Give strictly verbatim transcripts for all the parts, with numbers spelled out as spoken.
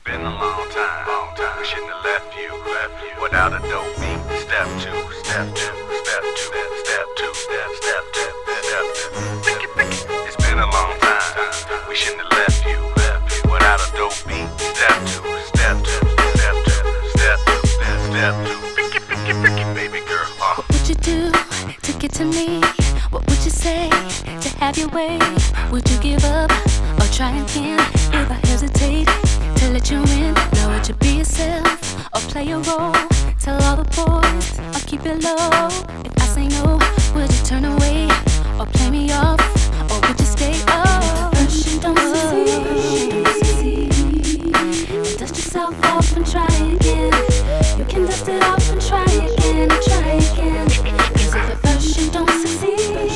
been a long time, long time. We shouldn't have left you, left you without a dope beat. Step two, step two, step two, step two, step, step two, step two. It's been a long time. We shouldn't have left you, left you without a dope beat. Step two, step two, step two, step two, step, step two. Freaky, freaky, freaky, baby girl. Uh. What would you do to get to me? What would you say to have your way? Would you give up or try again? If I hesitate to let you in, now would you be yourself or play a role? Tell all the boys I'll keep it low. If I say no, would you turn away or play me off? Or would you stay? Oh, first you don't succeed, then dust yourself off and try again. You can dust it off and try again and try again. Cause if at first you don't succeed,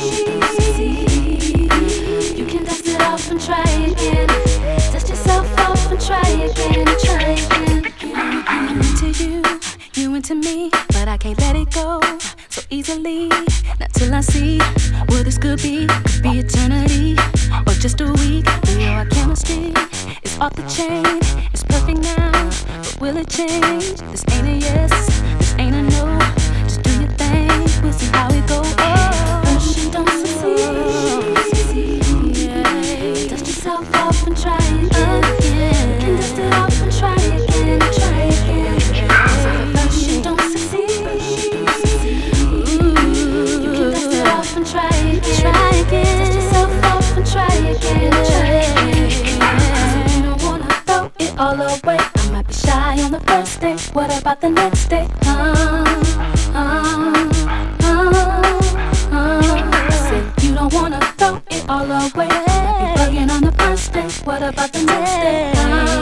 you can dust it off and try again. Dust yourself off and try again and try again. I'm into you, you into me, but I can't let it go so easily. Not till I see what this could be. Could be eternity or just a week. We know our chemistry is off the chain. It's perfect now, but will it change? This ain't a yes, this ain't a no. Just do your thing, we'll see how it goes. Oh, first you don't succeed, yeah. Dust yourself off and try again. You can dust it off and try again, try again. First you don't succeed, ooh, you can dust it off and try again, try again. Dust yourself off and try again, try again. You don't wanna throw it all away. I might be shy on the first day. What about the next day? Uh, uh, uh, uh. I said you don't wanna throw it all away. Might be bugging on the first day. What about the next day? Uh,